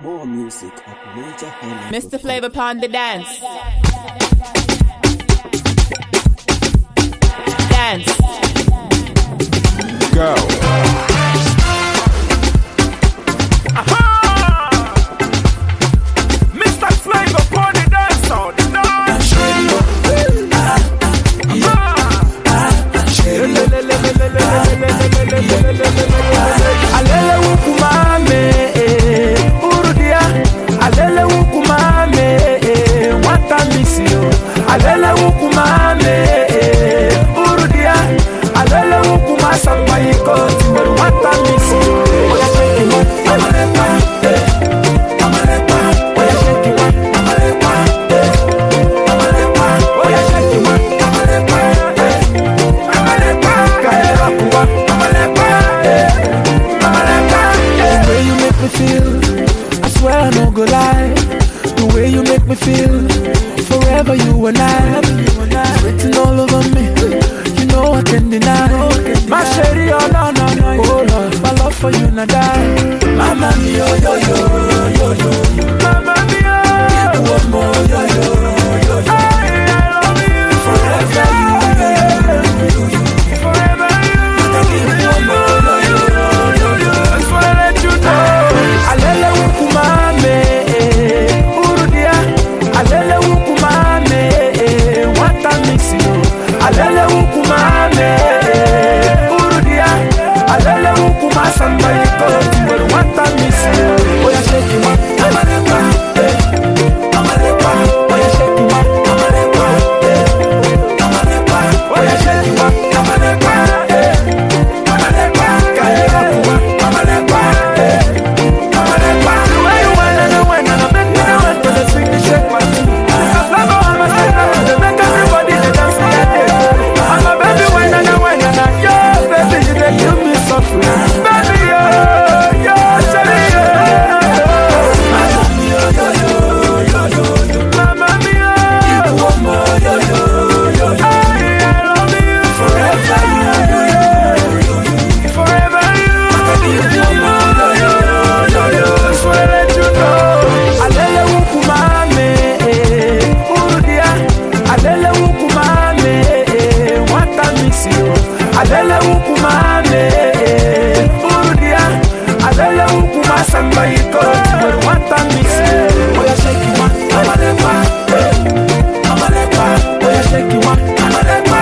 More music at Major Highland. Mr. Flavor upon the dance. Dance. Go. Aha! Mr. Flavor upon the dance sound. Alele wukumame, urudia. Alele wukumame, wata misio. Alele wukumame, urudia. Alele wukumasa mayiko, timeru wata misio. Oya shake it, amarepa, amarepa. Oya shake it, amarepa, amarepa. Oya shake it, amarepa, amarepa. Kaera kuwa, amarepa. The way you make me feel, I swear I no go lie. The way you make me feel, forever you and I. It's written all over me, you know I can't deny. My shady, oh no, no, no, oh Lord, my love for you not die. Mama mia, yo, yo, yo, yo. Mama mia, you want more, yo, yo, yo, yo. I love you forever, you. Forever you. I give you more, yo, yo, yo. That's what I let you know. Alele wukumame, urudia. Alele wukumame, wata misio. Alele wukumame, urudia. Alele wukumasa mayiko, timeru wata misio. Oya shake it, amarepa, amarepa. Oya shake it, amarepa, amarepa. Oya shake it, amarepa, amarepa. Kaera kuwa, amarepa, amarepa. The way you whine and whine and make me want to the swing the shake my feet. It's a flavor on my side, to make everybody they dance like that. I'm a baby whine and whine and yo, baby you dey kill me softly. Baby yo, yo, cherry yo. Mama mia, yo, yo, yo, yo. Mama mia, you want more, yo, yo, yo, yo. I love you forever, you. Forever you. I give you more, yo, yo, yo. That's what I let you know. Alele wukumame, urudia. Alele wukumame, wata misio. Alele wukumame, urudia. Alele wukumasa mayiko, timeru wata misio. Oya shake it, amarepa, amarepa. Oya shake it, amarepa,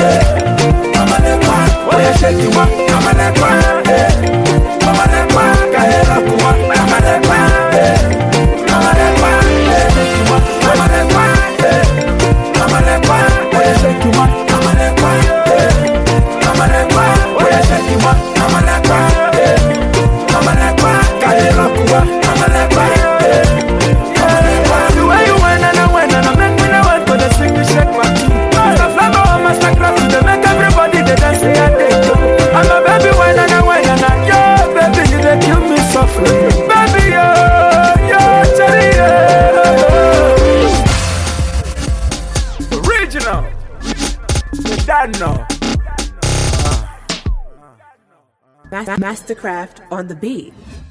amarepa. Oya shake it, amarepa, amarepa. Kaera kuwa, amarepa, amarepa. Oya shake it, amarepa, amarepa. Oya shake it, amarepa, amarepa. Oya shake it, amarepa, amarepa. Kaera kuwa, amarepa, amarepa. The way you whine and whine and make me want to the swing the shake my feet. The flavor on my Instagram to make everybody they dance and they go. I'm a baby whine and whine and yo, baby you dey kill me softly. Baby yo, yo, cherry yo. Original. You don't know. Mastercraft on the beat.